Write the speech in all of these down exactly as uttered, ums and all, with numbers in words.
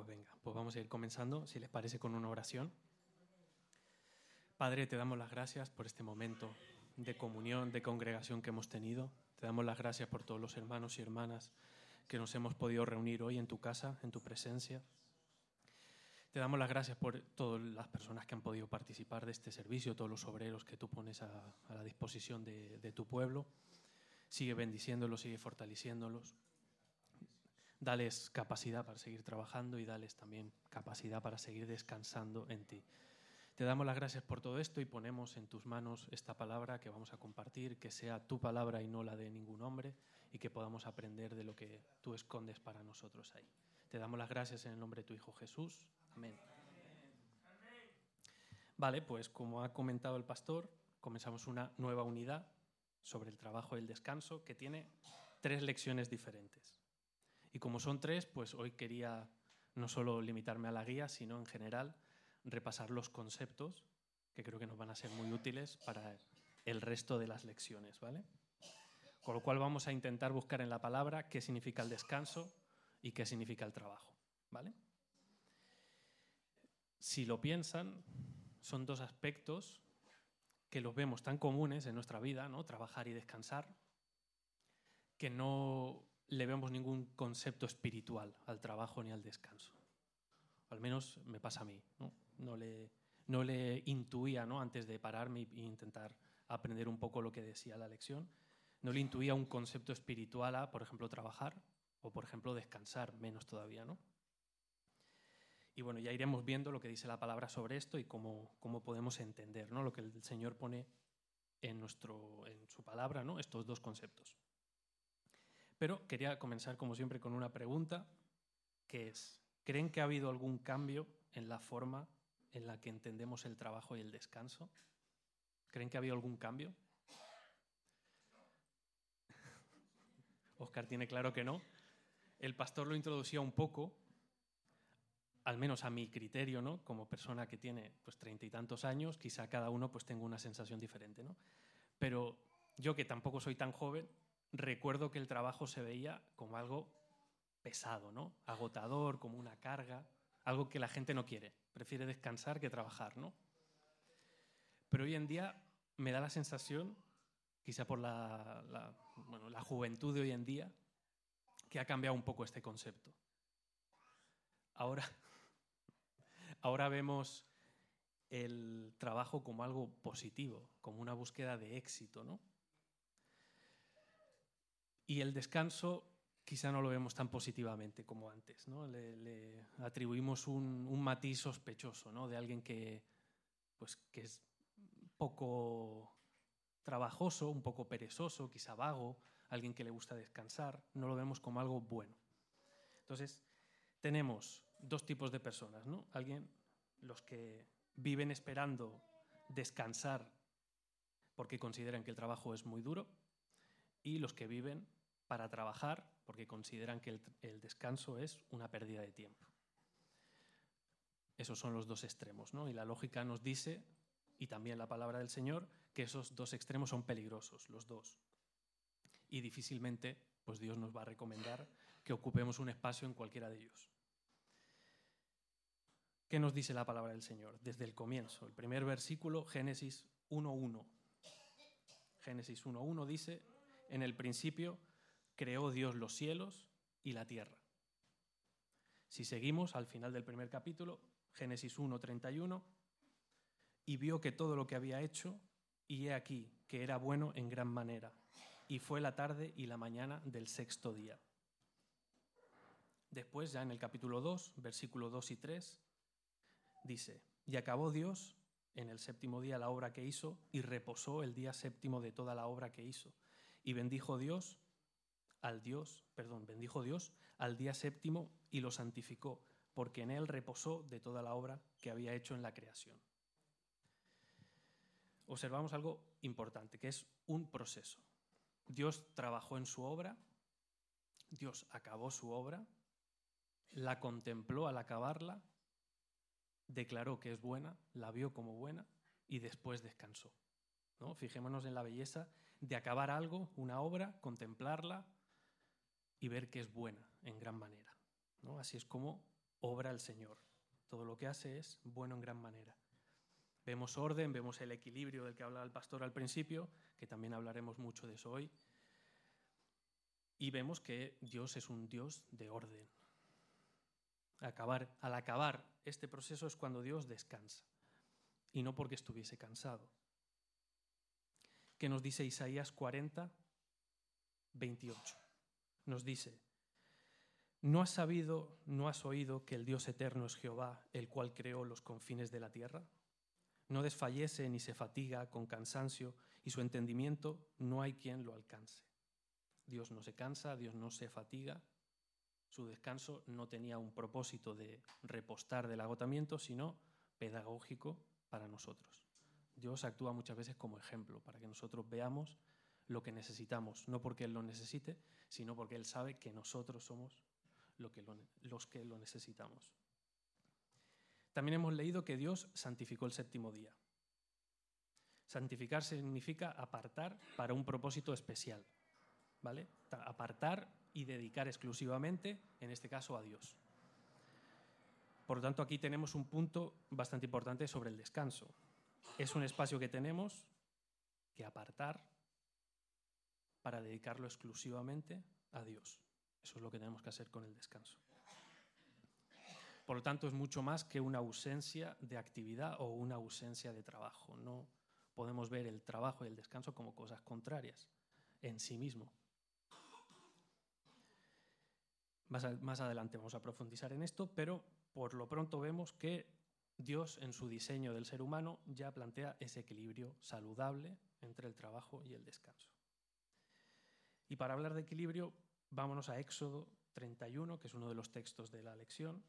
Pues venga, pues vamos a ir comenzando, si les parece, con una oración. Padre, te damos las gracias por este momento de comunión, de congregación que hemos tenido. Te damos las gracias por todos los hermanos y hermanas que nos hemos podido reunir hoy en tu casa, en tu presencia. Te damos las gracias por todas las personas que han podido participar de este servicio, todos los obreros que tú pones a, a la disposición de, de tu pueblo. Sigue bendiciéndolos, sigue fortaleciéndolos. Dales capacidad para seguir trabajando y dales también capacidad para seguir descansando en ti. Te damos las gracias por todo esto y ponemos en tus manos esta palabra que vamos a compartir, que sea tu palabra y no la de ningún hombre, y que podamos aprender de lo que tú escondes para nosotros ahí. Te damos las gracias en el nombre de tu Hijo Jesús. Amén. Vale, pues como ha comentado el pastor, comenzamos una nueva unidad sobre el trabajo y el descanso que tiene tres lecciones diferentes. Y como son tres, pues hoy quería no solo limitarme a la guía, sino en general repasar los conceptos que creo que nos van a ser muy útiles para el resto de las lecciones, ¿vale? Con lo cual vamos a intentar buscar en la palabra qué significa el descanso y qué significa el trabajo, ¿vale? Si lo piensan, son dos aspectos que los vemos tan comunes en nuestra vida, ¿no? Trabajar y descansar, que no le vemos ningún concepto espiritual al trabajo ni al descanso. Al menos me pasa a mí, ¿no? No le, no le intuía, ¿no? Antes de pararme e intentar aprender un poco lo que decía la lección, no le intuía un concepto espiritual a, por ejemplo, trabajar o, por ejemplo, descansar, menos todavía, ¿no? Y bueno, ya iremos viendo lo que dice la palabra sobre esto y cómo, cómo podemos entender, ¿no? Lo que el Señor pone en, nuestro, en su palabra, ¿no? Estos dos conceptos. Pero quería comenzar, como siempre, con una pregunta, que es, ¿creen que ha habido algún cambio en la forma en la que entendemos el trabajo y el descanso? ¿Creen que ha habido algún cambio? Óscar tiene claro que no. El pastor lo introducía un poco, al menos a mi criterio, ¿no? Como persona que tiene pues treinta y tantos años, quizá cada uno pues tenga una sensación diferente, ¿no? Pero yo, que tampoco soy tan joven, recuerdo que el trabajo se veía como algo pesado, ¿no? Agotador, como una carga, algo que la gente no quiere, prefiere descansar que trabajar, ¿no? Pero hoy en día me da la sensación, quizá por la, la, bueno, la juventud de hoy en día, que ha cambiado un poco este concepto. Ahora, ahora vemos el trabajo como algo positivo, como una búsqueda de éxito, ¿no? Y el descanso quizá no lo vemos tan positivamente como antes, ¿no? Le, le atribuimos un, un matiz sospechoso, ¿no? De alguien que, pues, que es poco trabajoso, un poco perezoso, quizá vago, alguien que le gusta descansar, no lo vemos como algo bueno. Entonces, tenemos dos tipos de personas, ¿no? Alguien, los que viven esperando descansar porque consideran que el trabajo es muy duro, y los que viven para trabajar porque consideran que el, el descanso es una pérdida de tiempo. Esos son los dos extremos, ¿no? Y la lógica nos dice, y también la palabra del Señor, que esos dos extremos son peligrosos, los dos. Y difícilmente pues Dios nos va a recomendar que ocupemos un espacio en cualquiera de ellos. ¿Qué nos dice la palabra del Señor? Desde el comienzo, el primer versículo, Génesis uno uno. Génesis uno uno dice, en el principio creó Dios los cielos y la tierra. Si seguimos al final del primer capítulo, Génesis uno treinta y uno, y vio que todo lo que había hecho, y he aquí que era bueno en gran manera, y fue la tarde y la mañana del sexto día. Después, ya en el capítulo dos, versículos dos y tres, dice, y acabó Dios en el séptimo día la obra que hizo, y reposó el día séptimo de toda la obra que hizo. Y bendijo Dios al Dios, perdón, bendijo Dios al día séptimo y lo santificó, porque en él reposó de toda la obra que había hecho en la creación. Observamos algo importante, que es un proceso. Dios trabajó en su obra, Dios acabó su obra, la contempló al acabarla, declaró que es buena, la vio como buena y después descansó, ¿no? Fijémonos en la belleza de acabar algo, una obra, contemplarla y ver que es buena en gran manera, ¿no? Así es como obra el Señor. Todo lo que hace es bueno en gran manera. Vemos orden, vemos el equilibrio del que hablaba el pastor al principio, que también hablaremos mucho de eso hoy, y vemos que Dios es un Dios de orden. Acabar, al acabar este proceso es cuando Dios descansa, y no porque estuviese cansado. ¿Qué nos dice Isaías cuarenta, veintiocho? Nos dice: ¿no has sabido, no has oído que el Dios eterno es Jehová, el cual creó los confines de la tierra? No desfallece ni se fatiga con cansancio, y su entendimiento no hay quien lo alcance. Dios no se cansa, Dios no se fatiga. Su descanso no tenía un propósito de repostar del agotamiento, sino pedagógico para nosotros. Dios actúa muchas veces como ejemplo, para que nosotros veamos lo que necesitamos, no porque Él lo necesite, sino porque Él sabe que nosotros somos lo que lo, los que lo necesitamos. También hemos leído que Dios santificó el séptimo día. Santificar significa apartar para un propósito especial, ¿vale? Apartar y dedicar exclusivamente, en este caso, a Dios. Por lo tanto, aquí tenemos un punto bastante importante sobre el descanso. Es un espacio que tenemos que apartar para dedicarlo exclusivamente a Dios. Eso es lo que tenemos que hacer con el descanso. Por lo tanto, es mucho más que una ausencia de actividad o una ausencia de trabajo. No podemos ver el trabajo y el descanso como cosas contrarias en sí mismo. Más, a, más adelante vamos a profundizar en esto, pero por lo pronto vemos que Dios, en su diseño del ser humano, ya plantea ese equilibrio saludable entre el trabajo y el descanso. Y para hablar de equilibrio, vámonos a Éxodo treinta y uno, que es uno de los textos de la lección.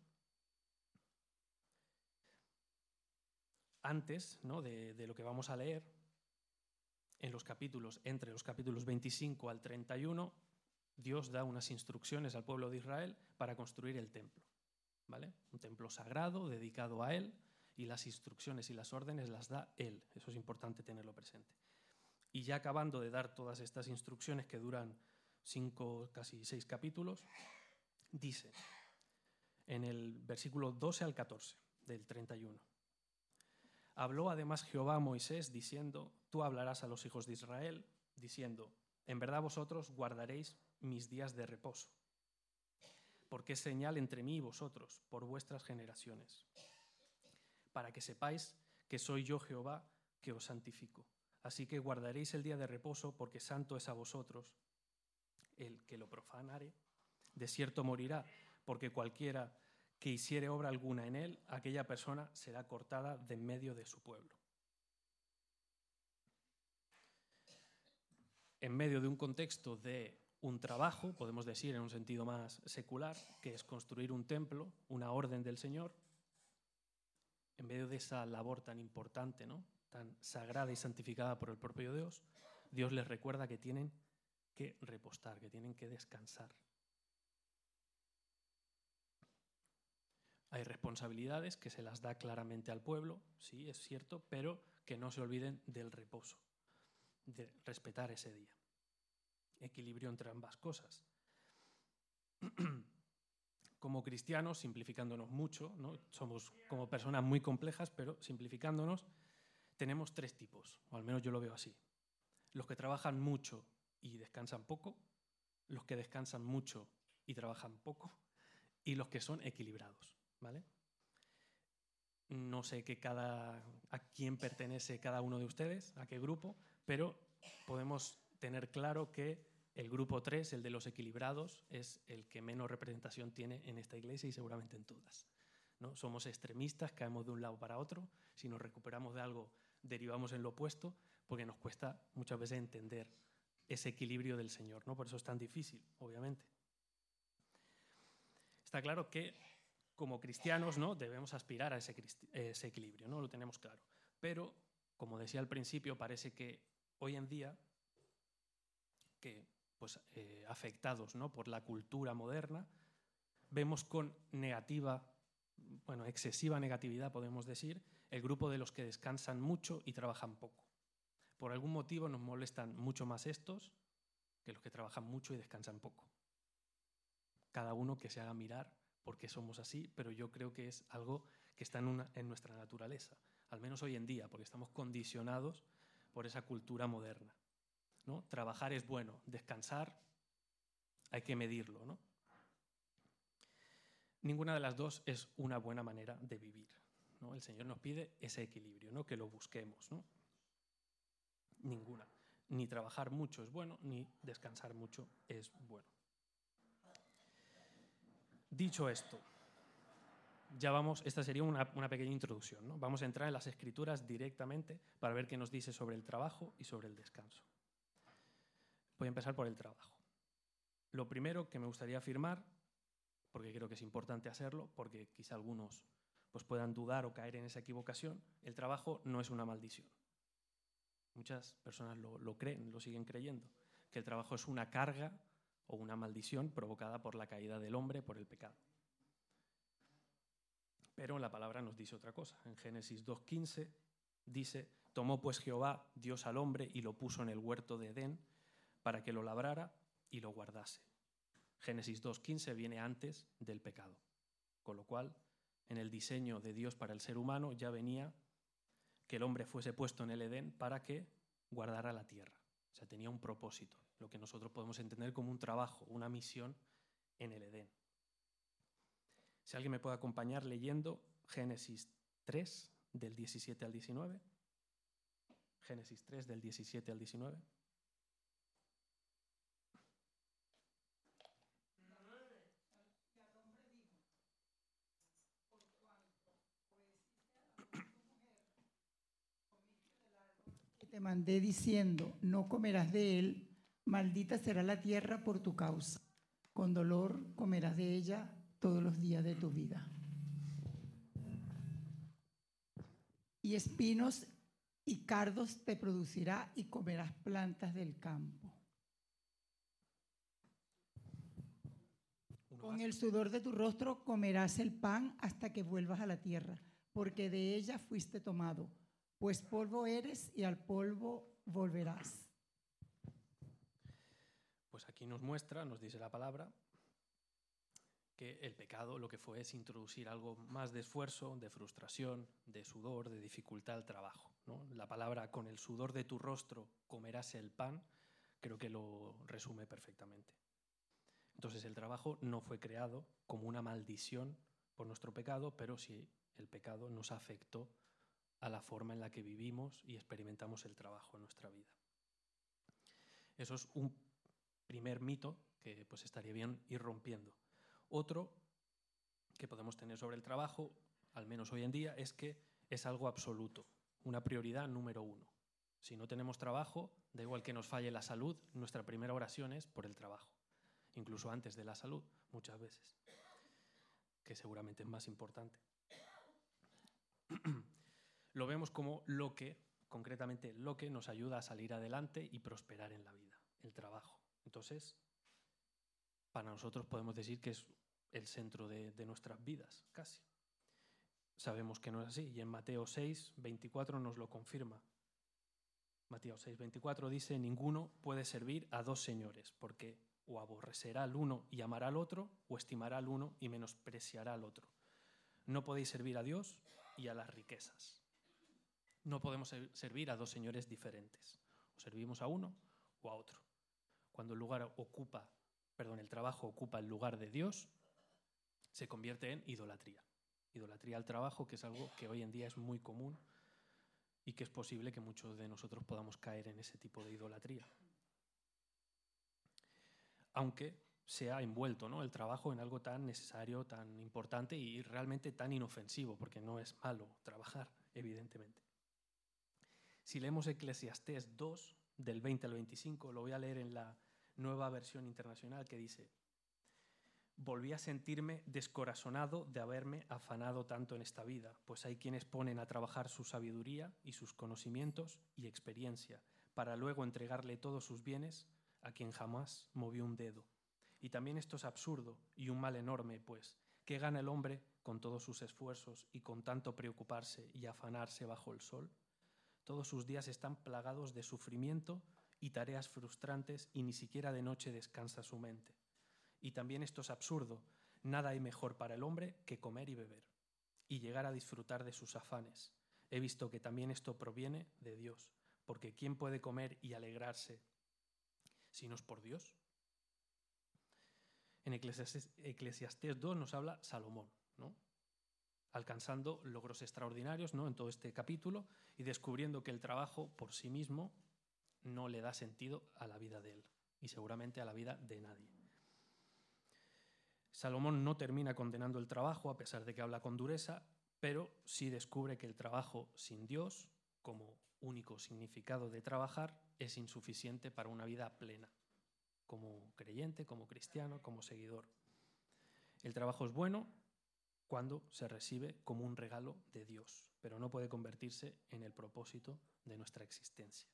Antes, ¿no?, de, de lo que vamos a leer, en los capítulos, entre los capítulos veinticinco al treinta y uno, Dios da unas instrucciones al pueblo de Israel para construir el templo, ¿vale? Un templo sagrado dedicado a Él, y las instrucciones y las órdenes las da Él. Eso es importante tenerlo presente. Y ya acabando de dar todas estas instrucciones, que duran cinco, casi seis capítulos, dice en el versículo doce al catorce del treinta y uno: habló además Jehová a Moisés diciendo: tú hablarás a los hijos de Israel, diciendo: en verdad vosotros guardaréis mis días de reposo, porque es señal entre mí y vosotros por vuestras generaciones, para que sepáis que soy yo Jehová que os santifico. Así que guardaréis el día de reposo, porque santo es a vosotros. El que lo profanare, de cierto morirá, porque cualquiera que hiciere obra alguna en él, aquella persona será cortada de en medio de su pueblo. En medio de un contexto de un trabajo, podemos decir en un sentido más secular, que es construir un templo, una orden del Señor, en medio de esa labor tan importante, ¿no?, tan sagrada y santificada por el propio Dios, Dios les recuerda que tienen que repostar, que tienen que descansar. Hay responsabilidades que se las da claramente al pueblo, sí, es cierto, pero que no se olviden del reposo, de respetar ese día. Equilibrio entre ambas cosas. Como cristianos, simplificándonos mucho, ¿no?, somos como personas muy complejas, pero simplificándonos, tenemos tres tipos, o al menos yo lo veo así. Los que trabajan mucho y descansan poco, los que descansan mucho y trabajan poco, y los que son equilibrados, ¿vale? No sé qué cada, a quién pertenece cada uno de ustedes, a qué grupo, pero podemos tener claro que el grupo tres, el de los equilibrados, es el que menos representación tiene en esta iglesia y seguramente en todas, ¿no? Somos extremistas, caemos de un lado para otro. Si nos recuperamos de algo, derivamos en lo opuesto, porque nos cuesta muchas veces entender ese equilibrio del Señor, ¿no? Por eso es tan difícil, obviamente. Está claro que como cristianos, ¿no?, debemos aspirar a ese, ese equilibrio, ¿no? Lo tenemos claro. Pero, como decía al principio, parece que hoy en día, que, pues, eh, afectados, ¿no?, por la cultura moderna, vemos con negativa, bueno, excesiva negatividad, podemos decir, el grupo de los que descansan mucho y trabajan poco. Por algún motivo nos molestan mucho más estos que los que trabajan mucho y descansan poco. Cada uno que se haga mirar porque somos así, pero yo creo que es algo que está en, una, en nuestra naturaleza, al menos hoy en día, porque estamos condicionados por esa cultura moderna, ¿no? Trabajar es bueno, descansar hay que medirlo, ¿no? Ninguna de las dos es una buena manera de vivir, ¿no? El Señor nos pide ese equilibrio, ¿no? Que lo busquemos, ¿no? Ninguna. Ni trabajar mucho es bueno, ni descansar mucho es bueno. Dicho esto, ya vamos, esta sería una, una pequeña introducción, ¿no? Vamos a entrar en las Escrituras directamente para ver qué nos dice sobre el trabajo y sobre el descanso. Voy a empezar por el trabajo. Lo primero que me gustaría afirmar, porque creo que es importante hacerlo, porque quizá algunos pues, puedan dudar o caer en esa equivocación, el trabajo no es una maldición. Muchas personas lo, lo creen, lo siguen creyendo, que el trabajo es una carga o una maldición provocada por la caída del hombre, por el pecado. Pero la palabra nos dice otra cosa. En Génesis dos quince dice: tomó pues Jehová, Dios al hombre, y lo puso en el huerto de Edén para que lo labrara y lo guardase. Génesis dos quince viene antes del pecado, con lo cual en el diseño de Dios para el ser humano ya venía que el hombre fuese puesto en el Edén para que guardara la tierra. O sea, tenía un propósito, lo que nosotros podemos entender como un trabajo, una misión en el Edén. Si alguien me puede acompañar leyendo Génesis tres, del diecisiete al diecinueve. Génesis tres, del diecisiete al diecinueve. Te mandé diciendo, no comerás de él, maldita será la tierra por tu causa. Con dolor comerás de ella todos los días de tu vida. Y espinos y cardos te producirá y comerás plantas del campo. Con el sudor de tu rostro comerás el pan hasta que vuelvas a la tierra, porque de ella fuiste tomado, pues polvo eres y al polvo volverás. Pues aquí nos muestra, nos dice la palabra, que el pecado lo que fue es introducir algo más de esfuerzo, de frustración, de sudor, de dificultad al trabajo, ¿no? La palabra con el sudor de tu rostro comerás el pan, creo que lo resume perfectamente. Entonces el trabajo no fue creado como una maldición por nuestro pecado, pero sí el pecado nos afectó a la forma en la que vivimos y experimentamos el trabajo en nuestra vida. Eso es un primer mito que pues estaría bien ir rompiendo. Otro que podemos tener sobre el trabajo, al menos hoy en día, es que es algo absoluto, una prioridad número uno. Si no tenemos trabajo, da igual que nos falle la salud, nuestra primera oración es por el trabajo, incluso antes de la salud, muchas veces, que seguramente es más importante. Lo vemos como lo que, concretamente lo que nos ayuda a salir adelante y prosperar en la vida, el trabajo. Entonces, para nosotros podemos decir que es el centro de, de nuestras vidas, casi. Sabemos que no es así, y en Mateo seis, veinticuatro nos lo confirma. Mateo seis, veinticuatro dice: ninguno puede servir a dos señores, porque o aborrecerá al uno y amará al otro, o estimará al uno y menospreciará al otro. No podéis servir a Dios y a las riquezas. No podemos servir a dos señores diferentes. O servimos a uno o a otro. Cuando el lugar ocupa, perdón, el trabajo ocupa el lugar de Dios, se convierte en idolatría. Idolatría al trabajo, que es algo que hoy en día es muy común y que es posible que muchos de nosotros podamos caer en ese tipo de idolatría. Aunque se ha envuelto, ¿no?, el trabajo en algo tan necesario, tan importante y realmente tan inofensivo, porque no es malo trabajar, evidentemente. Si leemos Eclesiastés dos, del veinte al veinticinco, lo voy a leer en la Nueva Versión Internacional, que dice: volví a sentirme descorazonado de haberme afanado tanto en esta vida, pues hay quienes ponen a trabajar su sabiduría y sus conocimientos y experiencia para luego entregarle todos sus bienes a quien jamás movió un dedo. Y también esto es absurdo y un mal enorme, pues, ¿qué gana el hombre con todos sus esfuerzos y con tanto preocuparse y afanarse bajo el sol? Todos sus días están plagados de sufrimiento y tareas frustrantes y ni siquiera de noche descansa su mente. Y también esto es absurdo. Nada hay mejor para el hombre que comer y beber, y llegar a disfrutar de sus afanes. He visto que también esto proviene de Dios, porque ¿quién puede comer y alegrarse si no es por Dios? En Eclesiastés dos nos habla Salomón, ¿no? Alcanzando logros extraordinarios, ¿no?, en todo este capítulo, y descubriendo que el trabajo por sí mismo no le da sentido a la vida de él y seguramente a la vida de nadie. Salomón no termina condenando el trabajo a pesar de que habla con dureza, pero sí descubre que el trabajo sin Dios, como único significado de trabajar, es insuficiente para una vida plena, como creyente, como cristiano, como seguidor. El trabajo es bueno cuando se recibe como un regalo de Dios, pero no puede convertirse en el propósito de nuestra existencia.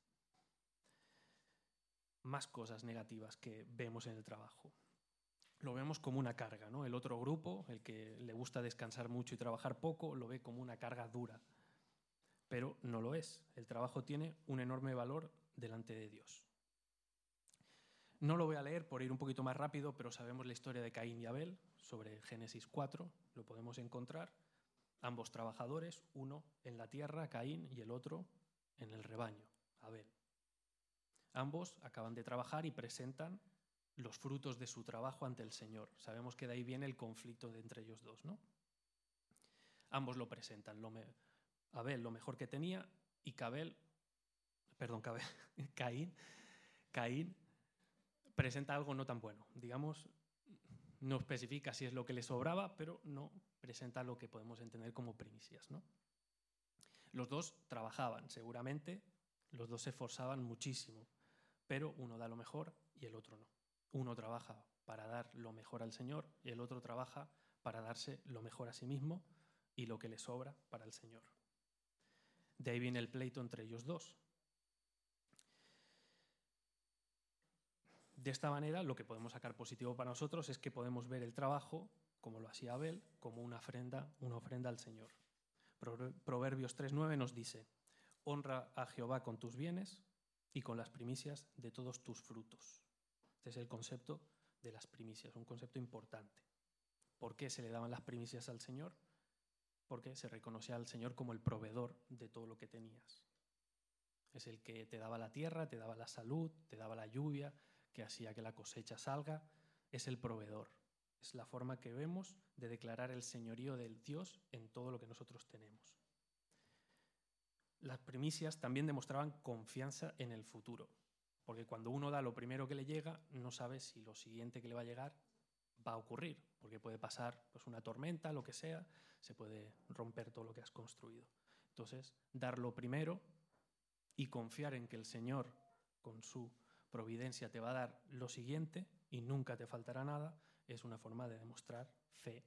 Más cosas negativas que vemos en el trabajo. Lo vemos como una carga, ¿no? El otro grupo, el que le gusta descansar mucho y trabajar poco, lo ve como una carga dura, pero no lo es. El trabajo tiene un enorme valor delante de Dios. No lo voy a leer por ir un poquito más rápido, pero sabemos la historia de Caín y Abel, sobre Génesis cuatro, lo podemos encontrar. Ambos trabajadores, uno en la tierra, Caín, y el otro en el rebaño, Abel. Ambos acaban de trabajar y presentan los frutos de su trabajo ante el Señor. Sabemos que de ahí viene el conflicto de entre ellos dos, ¿no? Ambos lo presentan. Lo me... Abel lo mejor que tenía y Cabel, perdón, Cabel, Caín, Caín presenta algo no tan bueno. Digamos, no especifica si es lo que le sobraba, pero no presenta lo que podemos entender como primicias, ¿no? Los dos trabajaban, seguramente, los dos se esforzaban muchísimo, pero uno da lo mejor y el otro no. Uno trabaja para dar lo mejor al Señor y el otro trabaja para darse lo mejor a sí mismo y lo que le sobra para el Señor. De ahí viene el pleito entre ellos dos. De esta manera, lo que podemos sacar positivo para nosotros es que podemos ver el trabajo, como lo hacía Abel, como una ofrenda, una ofrenda al Señor. Proverbios tres nueve nos dice: honra a Jehová con tus bienes y con las primicias de todos tus frutos. Este es el concepto de las primicias, un concepto importante. ¿Por qué se le daban las primicias al Señor? Porque se reconocía al Señor como el proveedor de todo lo que tenías. Es el que te daba la tierra, te daba la salud, te daba la lluvia, que hacía que la cosecha salga. Es el proveedor. Es la forma que vemos de declarar el señorío del Dios en todo lo que nosotros tenemos. Las primicias también demostraban confianza en el futuro, porque cuando uno da lo primero que le llega, no sabe si lo siguiente que le va a llegar va a ocurrir, porque puede pasar pues, una tormenta, lo que sea, se puede romper todo lo que has construido. Entonces, dar lo primero y confiar en que el Señor, con su providencia, te va a dar lo siguiente y nunca te faltará nada, es una forma de demostrar fe.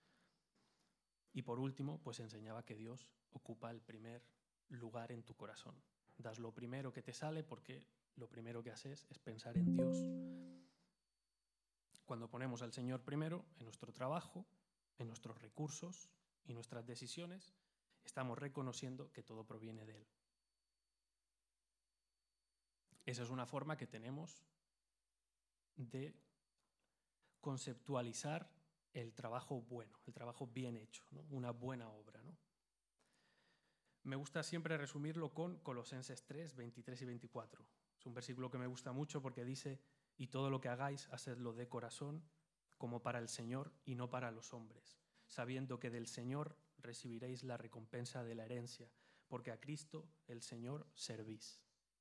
Y por último, pues enseñaba que Dios ocupa el primer lugar en tu corazón. Das lo primero que te sale porque lo primero que haces es pensar en Dios. Cuando ponemos al Señor primero en nuestro trabajo, en nuestros recursos y nuestras decisiones, estamos reconociendo que todo proviene de Él. Esa es una forma que tenemos de conceptualizar el trabajo bueno, el trabajo bien hecho, ¿no? Una buena obra, ¿no? Me gusta siempre resumirlo con Colosenses tres, veintitrés y veinticuatro. Es un versículo que me gusta mucho porque dice: y todo lo que hagáis, hacedlo de corazón, como para el Señor y no para los hombres, sabiendo que del Señor recibiréis la recompensa de la herencia, porque a Cristo, el Señor, servís.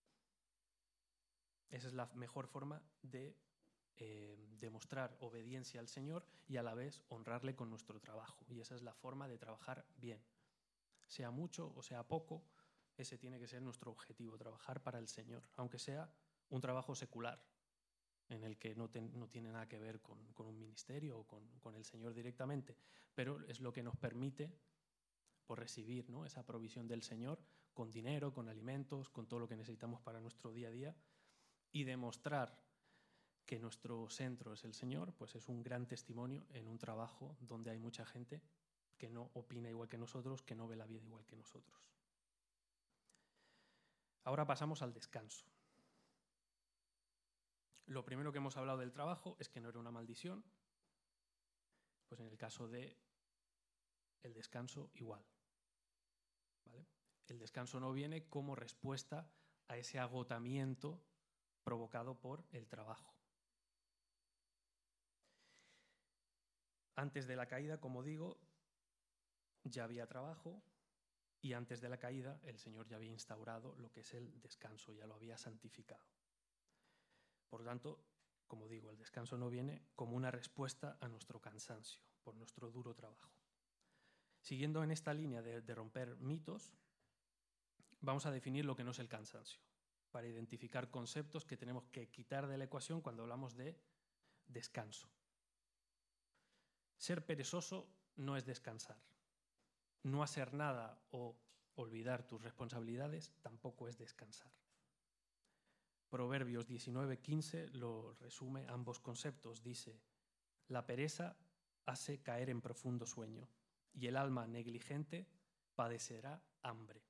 Esa es la mejor forma de eh, demostrar obediencia al Señor y a la vez honrarle con nuestro trabajo. Y esa es la forma de trabajar bien. Sea mucho o sea poco, ese tiene que ser nuestro objetivo, trabajar para el Señor, aunque sea un trabajo secular, en el que no, te, no tiene nada que ver con, con un ministerio o con, con el Señor directamente, pero es lo que nos permite por recibir, ¿no?, esa provisión del Señor con dinero, con alimentos, con todo lo que necesitamos para nuestro día a día, y demostrar que nuestro centro es el Señor, pues es un gran testimonio en un trabajo donde hay mucha gente que no opina igual que nosotros, que no ve la vida igual que nosotros. Ahora pasamos al descanso. Lo primero que hemos hablado del trabajo es que no era una maldición. Pues en el caso de el descanso, igual. ¿Vale? El descanso no viene como respuesta a ese agotamiento provocado por el trabajo. Antes de la caída, como digo, ya había trabajo y antes de la caída el Señor ya había instaurado lo que es el descanso, ya lo había santificado. Por lo tanto, como digo, el descanso no viene como una respuesta a nuestro cansancio, por nuestro duro trabajo. Siguiendo en esta línea de, de romper mitos, vamos a definir lo que no es el cansancio, para identificar conceptos que tenemos que quitar de la ecuación cuando hablamos de descanso. Ser perezoso no es descansar. No hacer nada o olvidar tus responsabilidades tampoco es descansar. Proverbios diecinueve quince lo resume ambos conceptos. Dice, la pereza hace caer en profundo sueño y el alma negligente padecerá hambre.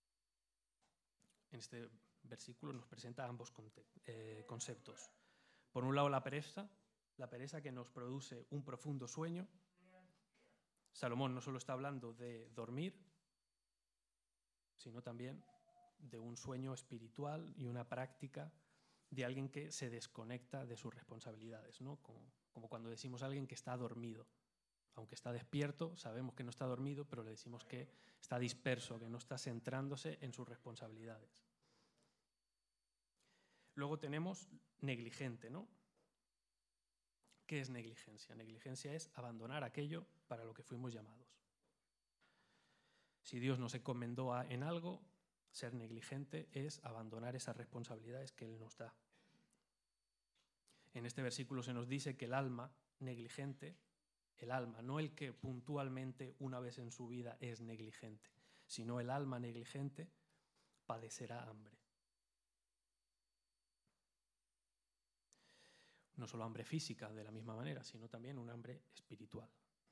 En este versículo nos presenta ambos eh, conceptos. Por un lado, la pereza, la pereza que nos produce un profundo sueño. Salomón no solo está hablando de dormir, sino también de un sueño espiritual y una práctica de alguien que se desconecta de sus responsabilidades, ¿no? Como, como cuando decimos a alguien que está dormido. Aunque está despierto, sabemos que no está dormido, pero le decimos que está disperso, que no está centrándose en sus responsabilidades. Luego tenemos negligente, ¿no? ¿Qué es negligencia? Negligencia es abandonar aquello para lo que fuimos llamados. Si Dios nos encomendó a, en algo, ser negligente es abandonar esas responsabilidades que Él nos da. En este versículo se nos dice que el alma negligente, el alma, no el que puntualmente una vez en su vida es negligente, sino el alma negligente padecerá hambre. No solo hambre física de la misma manera, sino también un hambre espiritual.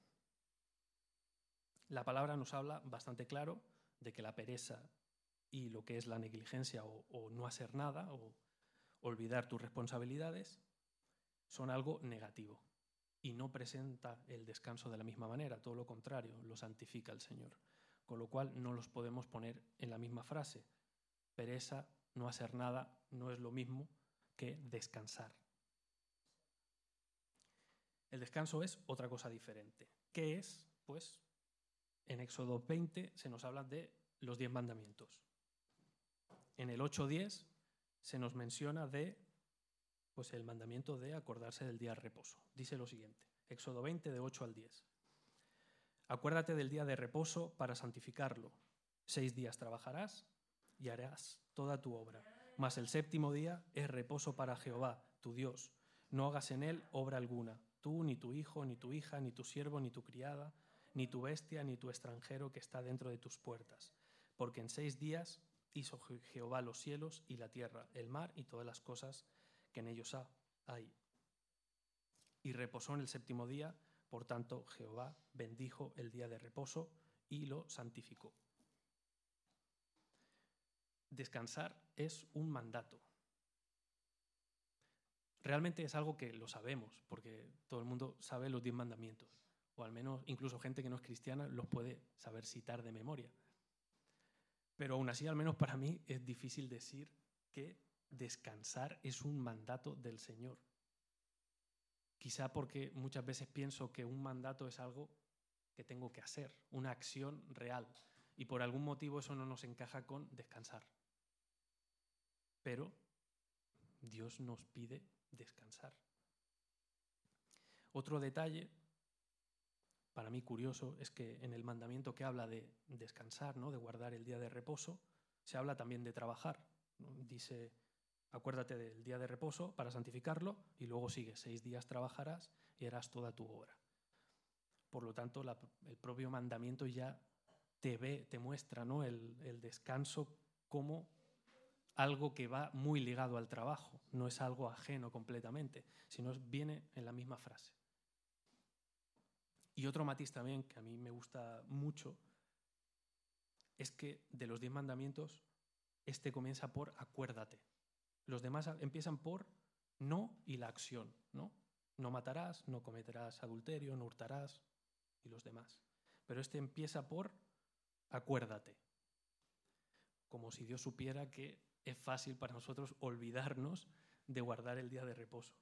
La palabra nos habla bastante claro de que la pereza y lo que es la negligencia o, o no hacer nada o olvidar tus responsabilidades son algo negativo y no presenta el descanso de la misma manera, todo lo contrario, lo santifica el Señor. Con lo cual no los podemos poner en la misma frase. Pereza, no hacer nada, no es lo mismo que descansar. El descanso es otra cosa diferente. ¿Qué es? Pues en Éxodo veinte se nos habla de los diez mandamientos. En el ocho diez se nos menciona de, pues, el mandamiento de acordarse del día de reposo. Dice lo siguiente, Éxodo veinte, de ocho al diez. Acuérdate del día de reposo para santificarlo. Seis días trabajarás y harás toda tu obra. Mas el séptimo día es reposo para Jehová, tu Dios. No hagas en él obra alguna, tú, ni tu hijo, ni tu hija, ni tu siervo, ni tu criada, ni tu bestia, ni tu extranjero que está dentro de tus puertas. Porque en seis días hizo Jehová los cielos y la tierra, el mar y todas las cosas que en ellos hay. Y reposó en el séptimo día, por tanto Jehová bendijo el día de reposo y lo santificó. Descansar es un mandato. Realmente es algo que lo sabemos, porque todo el mundo sabe los diez mandamientos, o al menos incluso gente que no es cristiana los puede saber citar de memoria. Pero aún así, al menos para mí, es difícil decir que descansar es un mandato del Señor. Quizá porque muchas veces pienso que un mandato es algo que tengo que hacer, una acción real, y por algún motivo eso no nos encaja con descansar. Pero Dios nos pide descansar. Otro detalle, para mí curioso, es que en el mandamiento que habla de descansar, ¿no?, de guardar el día de reposo, se habla también de trabajar, ¿no? Dice, acuérdate del día de reposo para santificarlo, y luego sigue, seis días trabajarás y harás toda tu obra. Por lo tanto, la, el propio mandamiento ya te ve, te muestra, ¿no?, el, el descanso como algo que va muy ligado al trabajo, no es algo ajeno completamente, sino viene en la misma frase. Y otro matiz también que a mí me gusta mucho es que de los diez mandamientos, este comienza por acuérdate. Los demás empiezan por no y la acción, ¿no? No matarás, no cometerás adulterio, no hurtarás y los demás. Pero este empieza por acuérdate. Como si Dios supiera que es fácil para nosotros olvidarnos de guardar el día de reposo.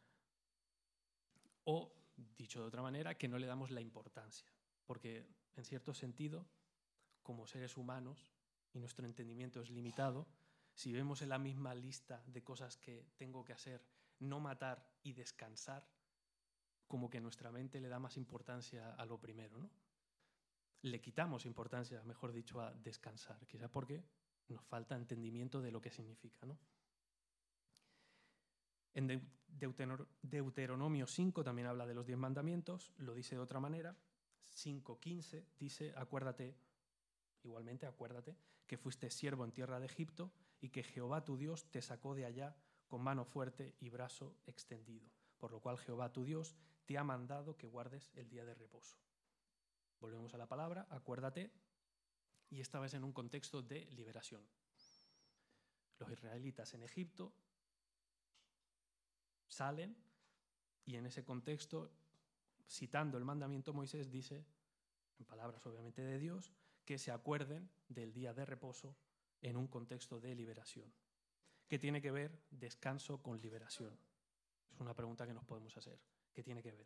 O, dicho de otra manera, que no le damos la importancia. Porque, en cierto sentido, como seres humanos, y nuestro entendimiento es limitado, si vemos en la misma lista de cosas que tengo que hacer, no matar y descansar, como que nuestra mente le da más importancia a lo primero, ¿no? Le quitamos importancia, mejor dicho, a descansar, quizá porque nos falta entendimiento de lo que significa, ¿no? En Deuteronomio cinco también habla de los diez mandamientos, lo dice de otra manera. cinco quince dice, acuérdate, igualmente acuérdate, que fuiste siervo en tierra de Egipto y que Jehová tu Dios te sacó de allá con mano fuerte y brazo extendido, por lo cual Jehová tu Dios te ha mandado que guardes el día de reposo. Volvemos a la palabra, acuérdate, y esta vez en un contexto de liberación. Los israelitas en Egipto salen y en ese contexto, citando el mandamiento, Moisés dice, en palabras obviamente de Dios, que se acuerden del día de reposo en un contexto de liberación. ¿Qué tiene que ver descanso con liberación? Es una pregunta que nos podemos hacer. ¿Qué tiene que ver?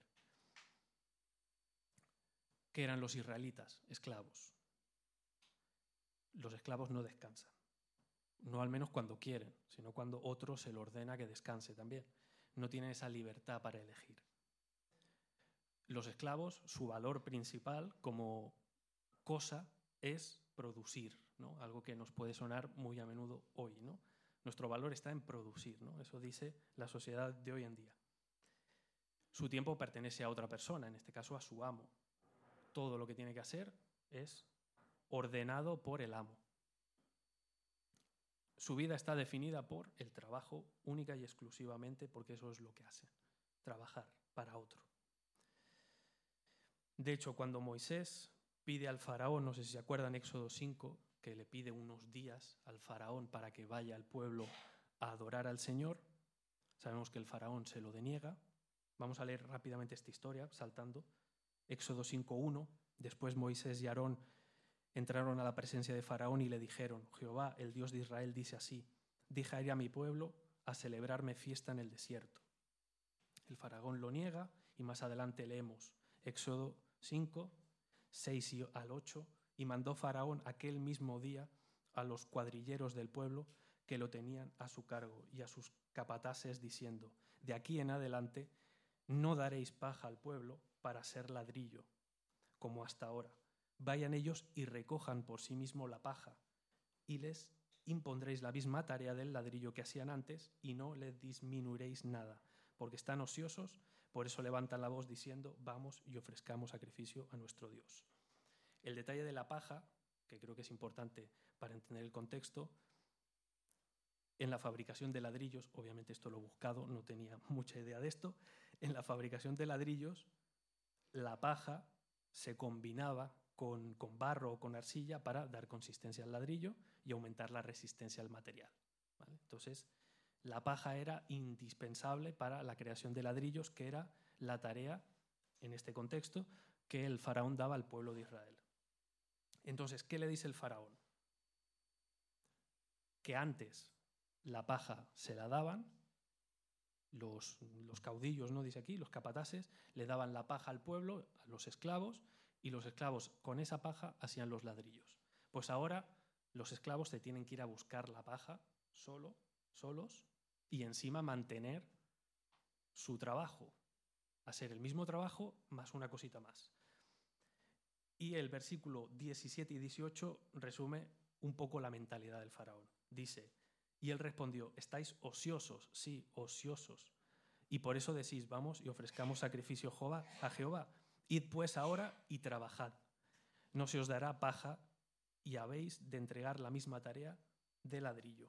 ¿Qué eran los israelitas? Esclavos. Los esclavos no descansan. No al menos cuando quieren, sino cuando otro se le ordena que descanse también. No tienen esa libertad para elegir. Los esclavos, su valor principal como cosa es producir, ¿no? Algo que nos puede sonar muy a menudo hoy, ¿no? Nuestro valor está en producir, ¿no? Eso dice la sociedad de hoy en día. Su tiempo pertenece a otra persona, en este caso a su amo. Todo lo que tiene que hacer es ordenado por el amo. Su vida está definida por el trabajo única y exclusivamente, porque eso es lo que hace, trabajar para otro. De hecho, cuando Moisés pide al faraón, no sé si se acuerdan, Éxodo cinco, que le pide unos días al faraón para que vaya al pueblo a adorar al Señor, sabemos que el faraón se lo deniega. Vamos a leer rápidamente esta historia, saltando. Éxodo cinco uno, después Moisés y Aarón entraron a la presencia de Faraón y le dijeron, Jehová, el Dios de Israel, dice así, deja ir a mi pueblo a celebrarme fiesta en el desierto. El faraón lo niega y más adelante leemos Éxodo cinco, seis al ocho, y mandó Faraón aquel mismo día a los cuadrilleros del pueblo que lo tenían a su cargo y a sus capataces diciendo, de aquí en adelante no daréis paja al pueblo para ser ladrillo, como hasta ahora. Vayan ellos y recojan por sí mismos la paja, y les impondréis la misma tarea del ladrillo que hacían antes, y no les disminuiréis nada, porque están ociosos, por eso levantan la voz diciendo, vamos y ofrezcamos sacrificio a nuestro Dios. El detalle de la paja, que creo que es importante para entender el contexto, en la fabricación de ladrillos, obviamente esto lo he buscado, no tenía mucha idea de esto, en la fabricación de ladrillos, la paja se combinaba con, con barro o con arcilla para dar consistencia al ladrillo y aumentar la resistencia al material, ¿vale? Entonces, la paja era indispensable para la creación de ladrillos, que era la tarea, en este contexto, que el faraón daba al pueblo de Israel. Entonces, ¿qué le dice el faraón? Que antes la paja se la daban, los, los caudillos, ¿no? Dice aquí, los capataces, le daban la paja al pueblo, a los esclavos, y los esclavos con esa paja hacían los ladrillos. Pues ahora los esclavos se tienen que ir a buscar la paja solo, solos, y encima mantener su trabajo, hacer el mismo trabajo más una cosita más. Y el versículo diecisiete y dieciocho resume un poco la mentalidad del faraón. Dice, y él respondió, estáis ociosos, sí, ociosos, y por eso decís, vamos y ofrezcamos sacrificio a Jehová. Id pues ahora y trabajad. No se os dará paja y habéis de entregar la misma tarea de ladrillo.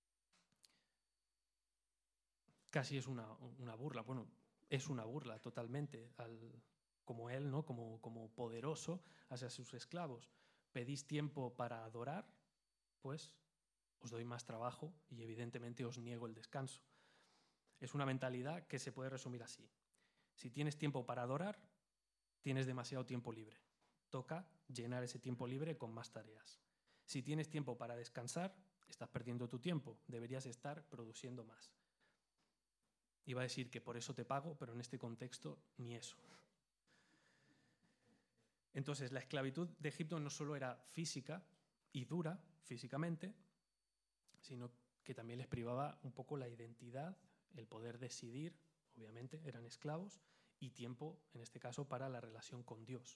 Casi es una, una burla, bueno, es una burla totalmente, al, como él, ¿no? como, como poderoso hacia sus esclavos. Pedís tiempo para adorar, pues os doy más trabajo y evidentemente os niego el descanso. Es una mentalidad que se puede resumir así. Si tienes tiempo para adorar, tienes demasiado tiempo libre. Toca llenar ese tiempo libre con más tareas. Si tienes tiempo para descansar, estás perdiendo tu tiempo. Deberías estar produciendo más. Iba a decir que por eso te pago, pero en este contexto ni eso. Entonces, la esclavitud de Egipto no solo era física y dura físicamente, sino que también les privaba un poco la identidad, el poder decidir, obviamente, eran esclavos, y tiempo, en este caso, para la relación con Dios.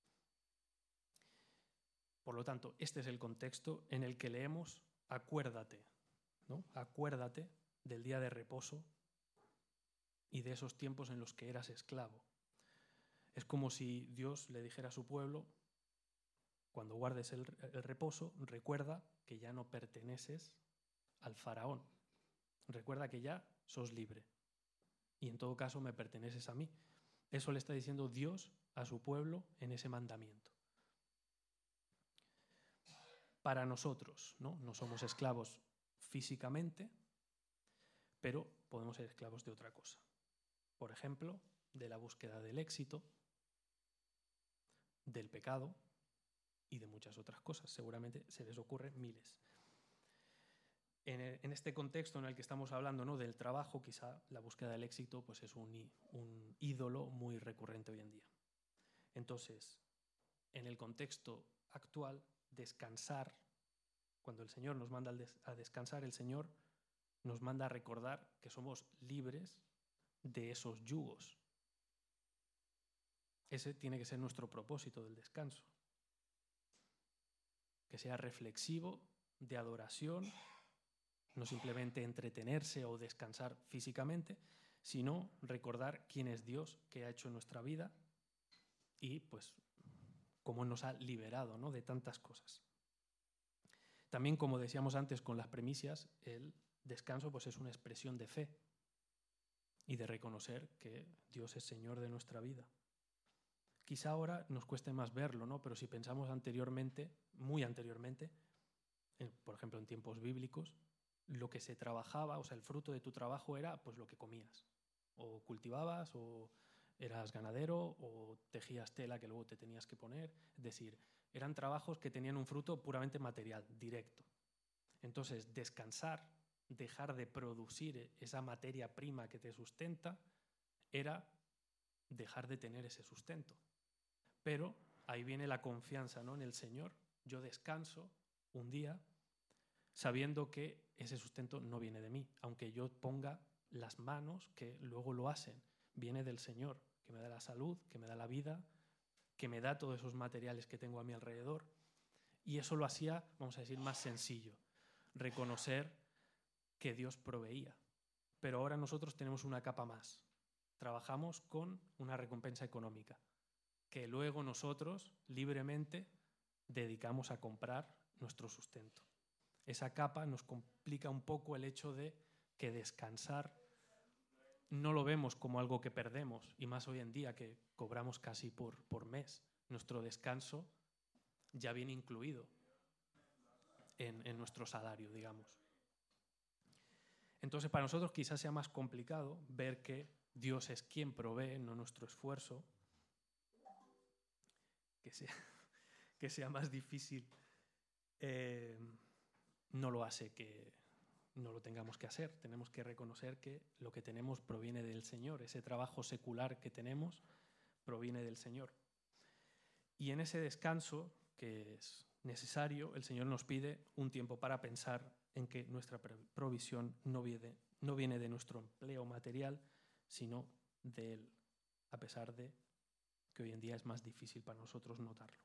Por lo tanto, este es el contexto en el que leemos acuérdate, ¿no? Acuérdate del día de reposo y de esos tiempos en los que eras esclavo. Es como si Dios le dijera a su pueblo, cuando guardes el, el reposo, recuerda que ya no perteneces al faraón. Recuerda que ya sos libre. Y en todo caso me perteneces a mí. Eso le está diciendo Dios a su pueblo en ese mandamiento. Para nosotros, ¿no? No somos esclavos físicamente, pero podemos ser esclavos de otra cosa. Por ejemplo, de la búsqueda del éxito, del pecado y de muchas otras cosas. Seguramente se les ocurren miles. En, el, en este contexto en el que estamos hablando, ¿no? Del trabajo, quizá la búsqueda del éxito pues es un, un ídolo muy recurrente hoy en día. Entonces, en el contexto actual, descansar, cuando el Señor nos manda a descansar, el Señor nos manda a recordar que somos libres de esos yugos. Ese tiene que ser nuestro propósito del descanso. Que sea reflexivo, de adoración, no simplemente entretenerse o descansar físicamente, sino recordar quién es Dios, qué ha hecho en nuestra vida y pues cómo nos ha liberado, ¿no? De tantas cosas. También, como decíamos antes con las premisas, el descanso pues es una expresión de fe y de reconocer que Dios es Señor de nuestra vida. Quizá ahora nos cueste más verlo, ¿no? Pero si pensamos anteriormente, muy anteriormente, en, por ejemplo en tiempos bíblicos, lo que se trabajaba, o sea, el fruto de tu trabajo era pues lo que comías. O cultivabas, o eras ganadero, o tejías tela que luego te tenías que poner. Es decir, eran trabajos que tenían un fruto puramente material, directo. Entonces, descansar, dejar de producir esa materia prima que te sustenta, era dejar de tener ese sustento. Pero ahí viene la confianza, ¿no? En el Señor. Yo descanso un día sabiendo que ese sustento no viene de mí, aunque yo ponga las manos que luego lo hacen. Viene del Señor, que me da la salud, que me da la vida, que me da todos esos materiales que tengo a mi alrededor. Y eso lo hacía, vamos a decir, más sencillo. Reconocer que Dios proveía. Pero ahora nosotros tenemos una capa más. Trabajamos con una recompensa económica, que luego nosotros libremente dedicamos a comprar nuestro sustento. Esa capa nos complica un poco el hecho de que descansar no lo vemos como algo que perdemos, y más hoy en día que cobramos casi por, por mes. Nuestro descanso ya viene incluido en, en nuestro salario, digamos. Entonces, para nosotros quizás sea más complicado ver que Dios es quien provee, no nuestro esfuerzo, que sea, que sea más difícil. Eh, no lo hace que no lo tengamos que hacer. Tenemos que reconocer que lo que tenemos proviene del Señor. Ese trabajo secular que tenemos proviene del Señor. Y en ese descanso, que es necesario, el Señor nos pide un tiempo para pensar en que nuestra provisión no viene, no viene de nuestro empleo material, sino de Él, a pesar de que hoy en día es más difícil para nosotros notarlo.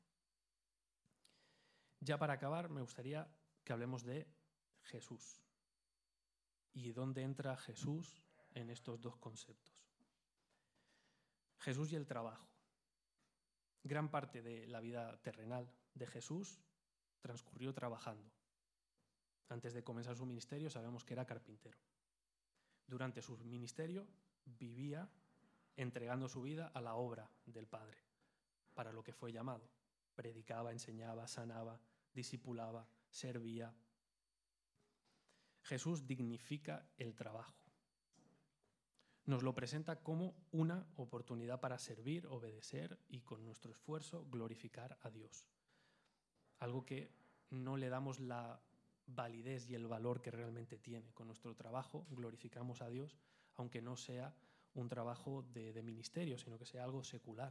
Ya para acabar, me gustaría que hablemos de Jesús. ¿Y dónde entra Jesús en estos dos conceptos? Jesús y el trabajo. Gran parte de la vida terrenal de Jesús transcurrió trabajando. Antes de comenzar su ministerio sabemos que era carpintero. Durante su ministerio vivía entregando su vida a la obra del Padre, para lo que fue llamado. Predicaba, enseñaba, sanaba, discipulaba, servía. Jesús dignifica el trabajo. nos lo presenta como una oportunidad para servir, obedecer y con nuestro esfuerzo glorificar a Dios. Algo que no le damos la validez y el valor que realmente tiene. Con nuestro trabajo glorificamos a Dios, aunque no sea un trabajo de, de ministerio, sino que sea algo secular.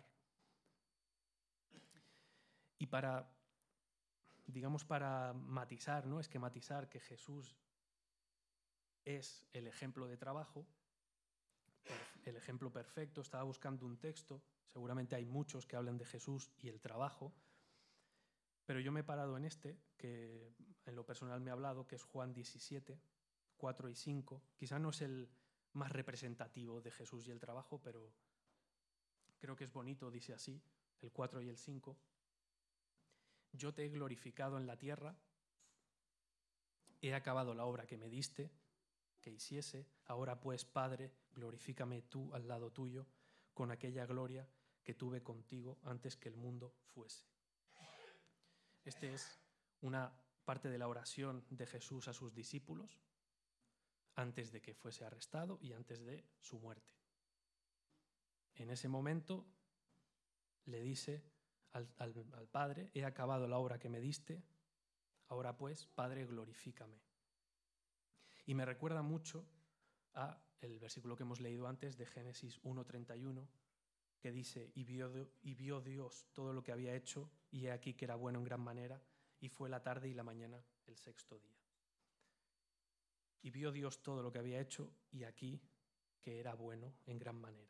Y para, digamos, para matizar, ¿no? esquematizar que Jesús es el ejemplo de trabajo, el ejemplo perfecto, estaba buscando un texto, seguramente hay muchos que hablan de Jesús y el trabajo, pero yo me he parado en este, que en lo personal me ha hablado, que es Juan diecisiete, cuatro y cinco. Quizá no es el más representativo de Jesús y el trabajo, pero creo que es bonito, dice así, el cuatro y el cinco. Yo te he glorificado en la tierra, he acabado la obra que me diste, que hiciese, ahora pues, Padre, glorifícame tú al lado tuyo, con aquella gloria que tuve contigo antes que el mundo fuese. Esta es una parte de la oración de Jesús a sus discípulos antes de que fuese arrestado y antes de su muerte. En ese momento le dice al, al, al Padre, he acabado la obra que me diste, ahora pues, Padre, glorifícame. Y me recuerda mucho a el versículo que hemos leído antes de Génesis uno treinta y uno, que dice, y vio, y vio Dios todo lo que había hecho, y he aquí que era bueno en gran manera, y fue la tarde y la mañana el sexto día. Y vio Dios todo lo que había hecho, y aquí que era bueno en gran manera.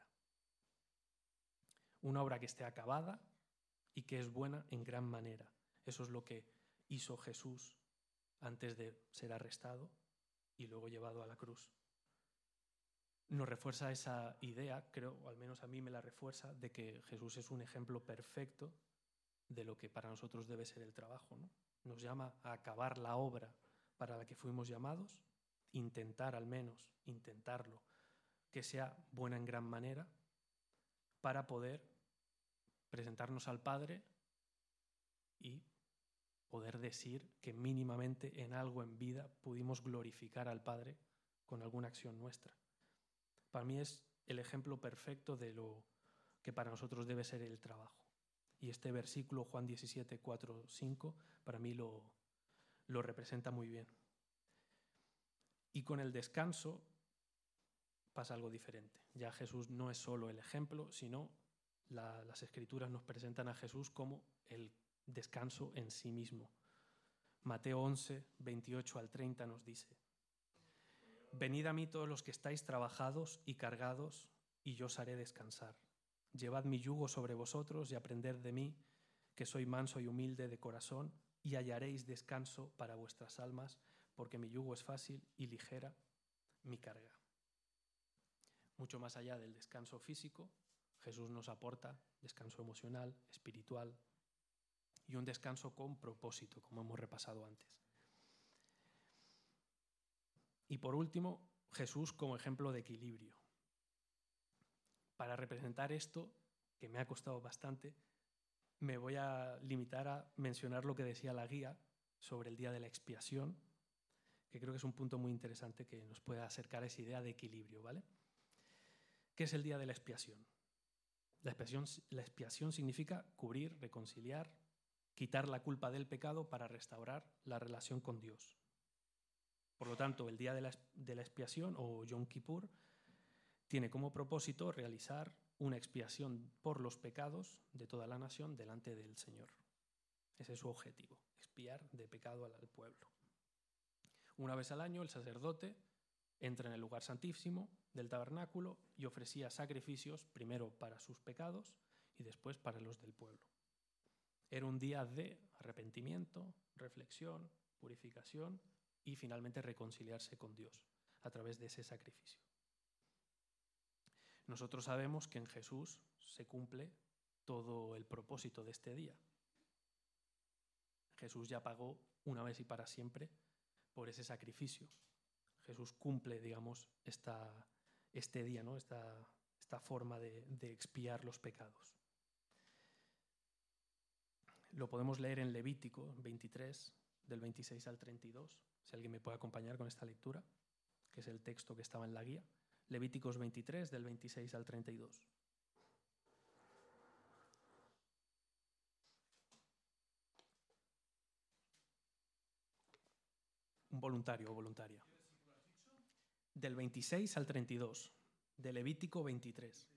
Una obra que esté acabada y que es buena en gran manera. Eso es lo que hizo Jesús antes de ser arrestado y luego llevado a la cruz. Nos refuerza esa idea, creo, o al menos a mí me la refuerza, de que Jesús es un ejemplo perfecto de lo que para nosotros debe ser el trabajo, ¿no? Nos llama a acabar la obra para la que fuimos llamados, intentar al menos, intentarlo, que sea buena en gran manera, para poder presentarnos al Padre y poder decir que mínimamente en algo en vida pudimos glorificar al Padre con alguna acción nuestra. Para mí es el ejemplo perfecto de lo que para nosotros debe ser el trabajo. Y este versículo, Juan diecisiete, cuatro, cinco, para mí lo, lo representa muy bien. Y con el descanso pasa algo diferente. Ya Jesús no es solo el ejemplo, sino la, las Escrituras nos presentan a Jesús como el descanso en sí mismo. Mateo once, veintiocho al treinta nos dice, venid a mí todos los que estáis trabajados y cargados, y yo os haré descansar. Llevad mi yugo sobre vosotros y aprended de mí, que soy manso y humilde de corazón, y hallaréis descanso para vuestras almas, porque mi yugo es fácil y ligera mi carga. Mucho más allá del descanso físico, Jesús nos aporta descanso emocional, espiritual y un descanso con propósito, como hemos repasado antes. Y por último, Jesús como ejemplo de equilibrio. Para representar esto, que me ha costado bastante, me voy a limitar a mencionar lo que decía la guía sobre el día de la expiación, que creo que es un punto muy interesante que nos puede acercar a esa idea de equilibrio, ¿vale? ¿Qué es el día de la expiación? La expiación, la expiación significa cubrir, reconciliar, quitar la culpa del pecado para restaurar la relación con Dios. Por lo tanto, el día de la, de la expiación, o Yom Kippur, tiene como propósito realizar una expiación por los pecados de toda la nación delante del Señor. Ese es su objetivo, expiar de pecado al pueblo. Una vez al año, el sacerdote entra en el lugar santísimo del tabernáculo y ofrecía sacrificios primero para sus pecados y después para los del pueblo. Era un día de arrepentimiento, reflexión, purificación y finalmente reconciliarse con Dios a través de ese sacrificio. Nosotros sabemos que en Jesús se cumple todo el propósito de este día. Jesús ya pagó una vez y para siempre por ese sacrificio. Jesús cumple, digamos, esta, este día, ¿no? esta, esta forma de, de expiar los pecados. Lo podemos leer en Levítico veintitrés, del veintiséis al treinta y dos, si alguien me puede acompañar con esta lectura, que es el texto que estaba en la guía. Levíticos veintitrés, del veintiséis al treinta y dos. Un voluntario o voluntaria. Del veintiséis al treinta y dos, de Levítico veintitrés.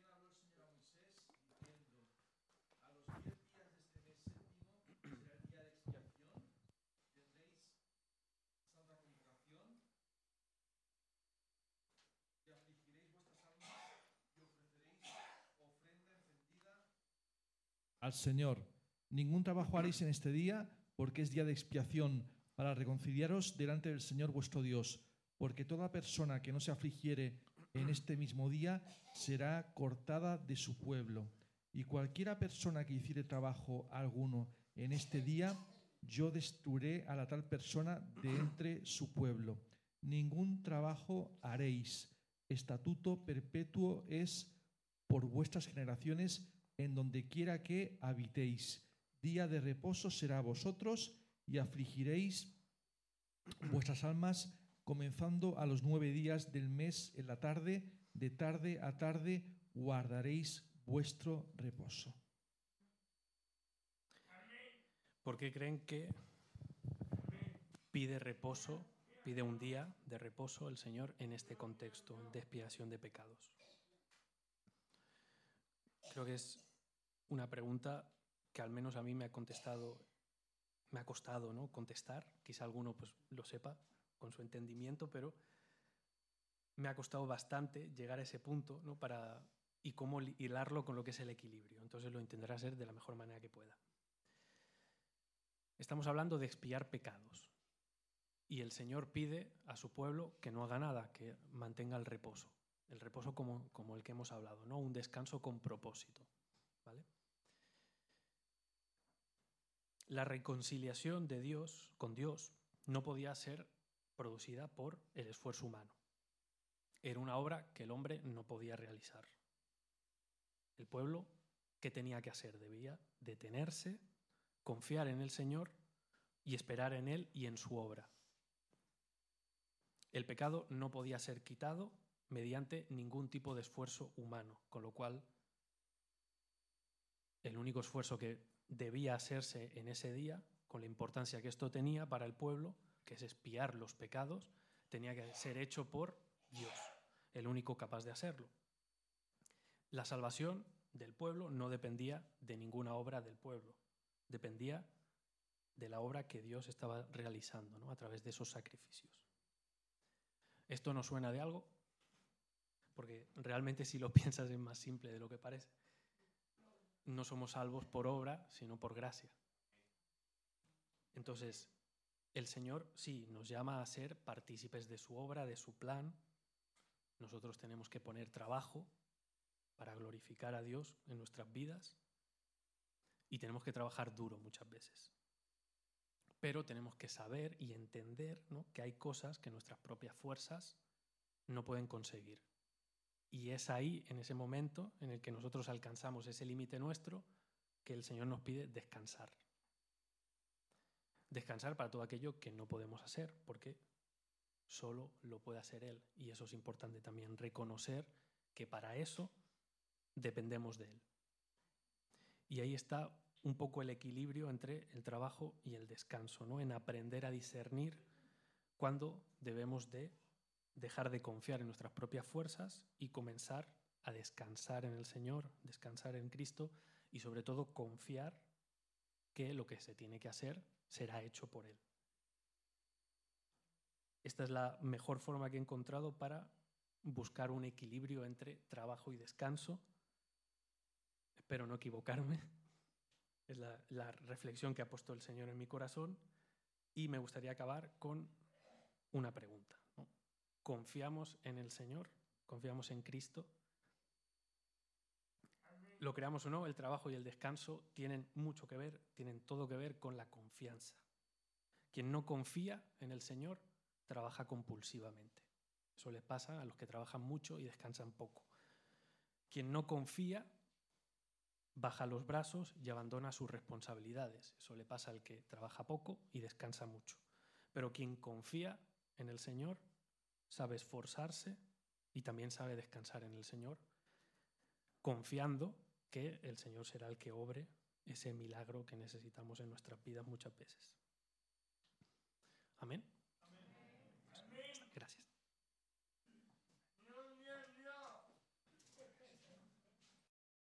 Al Señor, ningún trabajo haréis en este día, porque es día de expiación, para reconciliaros delante del Señor vuestro Dios, porque toda persona que no se afligiere en este mismo día será cortada de su pueblo. Y cualquiera persona que hiciere trabajo alguno en este día, yo destruiré a la tal persona de entre su pueblo. Ningún trabajo haréis. Estatuto perpetuo es por vuestras generaciones, en donde quiera que habitéis. Día de reposo será a vosotros, y afligiréis vuestras almas, comenzando a los nueve días del mes en la tarde, de tarde a tarde guardaréis vuestro reposo. ¿Por qué creen que pide reposo, pide un día de reposo el Señor en este contexto de expiación de pecados? Creo que es una pregunta que al menos a mí me ha contestado, me ha costado, ¿no?, contestar. Quizá alguno pues lo sepa con su entendimiento, pero me ha costado bastante llegar a ese punto, ¿no?, para, y cómo hilarlo con lo que es el equilibrio. Entonces lo intentaré hacer de la mejor manera que pueda. Estamos hablando de expiar pecados. Y el Señor pide a su pueblo que no haga nada, que mantenga el reposo. El reposo como, como el que hemos hablado, ¿no? Un descanso con propósito, ¿vale? La reconciliación de Dios con Dios no podía ser producida por el esfuerzo humano. Era una obra que el hombre no podía realizar. El pueblo, ¿qué tenía que hacer? Debía detenerse, confiar en el Señor y esperar en Él y en su obra. El pecado no podía ser quitado mediante ningún tipo de esfuerzo humano, con lo cual el único esfuerzo que debía hacerse en ese día, con la importancia que esto tenía para el pueblo, que es expiar los pecados, tenía que ser hecho por Dios, el único capaz de hacerlo. La salvación del pueblo no dependía de ninguna obra del pueblo, dependía de la obra que Dios estaba realizando, ¿no?, a través de esos sacrificios. ¿Esto nos suena de algo? Porque realmente, si lo piensas, es más simple de lo que parece. No somos salvos por obra, sino por gracia. Entonces, el Señor sí nos llama a ser partícipes de su obra, de su plan. Nosotros tenemos que poner trabajo para glorificar a Dios en nuestras vidas y tenemos que trabajar duro muchas veces. Pero tenemos que saber y entender, ¿no?, que hay cosas que nuestras propias fuerzas no pueden conseguir. Y es ahí, en ese momento, en el que nosotros alcanzamos ese límite nuestro, que el Señor nos pide descansar. Descansar para todo aquello que no podemos hacer, porque solo lo puede hacer Él. Y eso es importante también, reconocer que para eso dependemos de Él. Y ahí está un poco el equilibrio entre el trabajo y el descanso, ¿no?, en aprender a discernir cuándo debemos de dejar de confiar en nuestras propias fuerzas y comenzar a descansar en el Señor, descansar en Cristo y sobre todo confiar que lo que se tiene que hacer será hecho por Él. Esta es la mejor forma que he encontrado para buscar un equilibrio entre trabajo y descanso. Espero no equivocarme. Es la, la reflexión que ha puesto el Señor en mi corazón y me gustaría acabar con una pregunta, ¿no? ¿Confiamos en el Señor? ¿Confiamos en Cristo? Lo creamos o no, el trabajo y el descanso tienen mucho que ver, tienen todo que ver con la confianza. Quien no confía en el Señor trabaja compulsivamente. Eso les pasa a los que trabajan mucho y descansan poco. Quien no confía baja los brazos y abandona sus responsabilidades. Eso le pasa al que trabaja poco y descansa mucho. Pero quien confía en el Señor sabe esforzarse y también sabe descansar en el Señor, confiando que el Señor será el que obre ese milagro que necesitamos en nuestras vidas muchas veces.